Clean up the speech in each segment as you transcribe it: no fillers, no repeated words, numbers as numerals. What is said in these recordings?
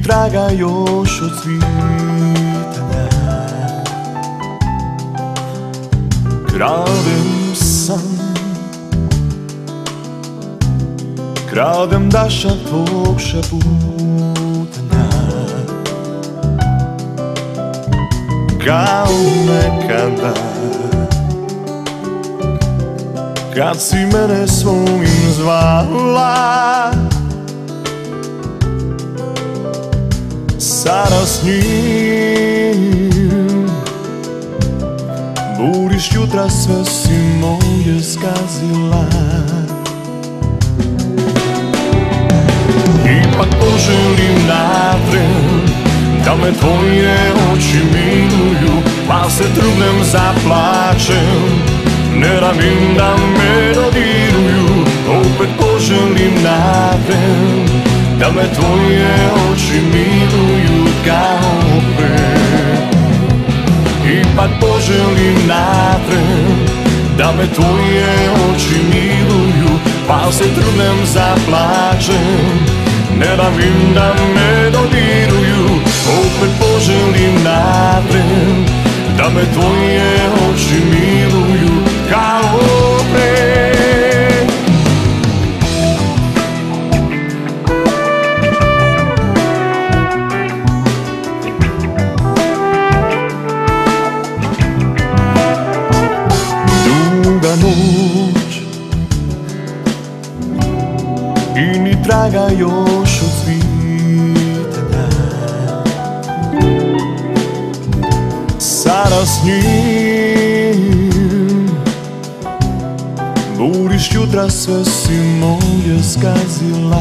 traga još od svitanja. Kradem san, kradem daša tvog šaputanja. Kao nekada, kad si mene svojim zvala, sada s njim budiš jutra, sve si moje skazila. Ipak poželim napred da me tvoje oči miluju, pa se trudnem, zaplačem, ne radim da me dodiruju. Opet poželim napred da me tvoje oči miluju kao pre. Ipak poželim napred da me tvoje oči miluju, pa se trudnem, zaplačem, ne radim da me dodiruju. Opet poželim napred da me tvoje oči miluju kao pre. Duga noć i ni traga još od svitanja. Sada s njim budiš jutra, sve si moje skazila.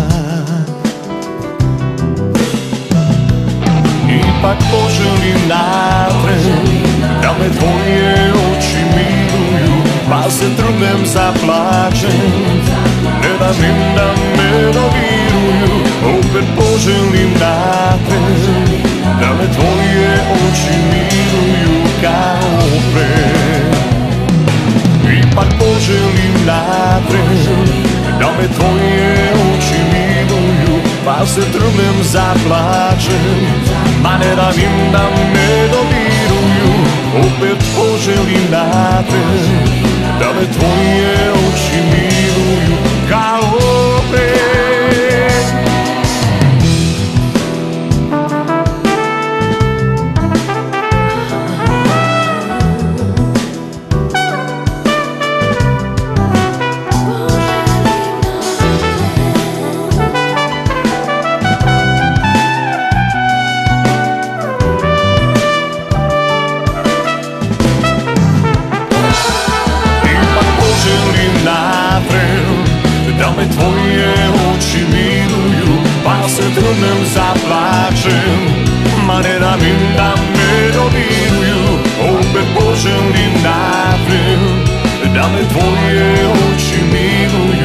Ipak poželim napred da me tvoje oči miluju, pa se trudnem, zaplačem, ne radim da me dodiruju. Opet poželim napred da me tvoje oči miluju kao pre. Ipak poželim napred da me tvoje oči miluju, pa se trudnem, zaplačem, ma ne radim da me dodiruju. Opet poželim napred da me tvoje oči miluju kao pre. Da me tvoje oči miluju, pa se trudnem, zaplačem, ma ne radim da me dodiruju. Opet poželim napred da me tvoje oči miluju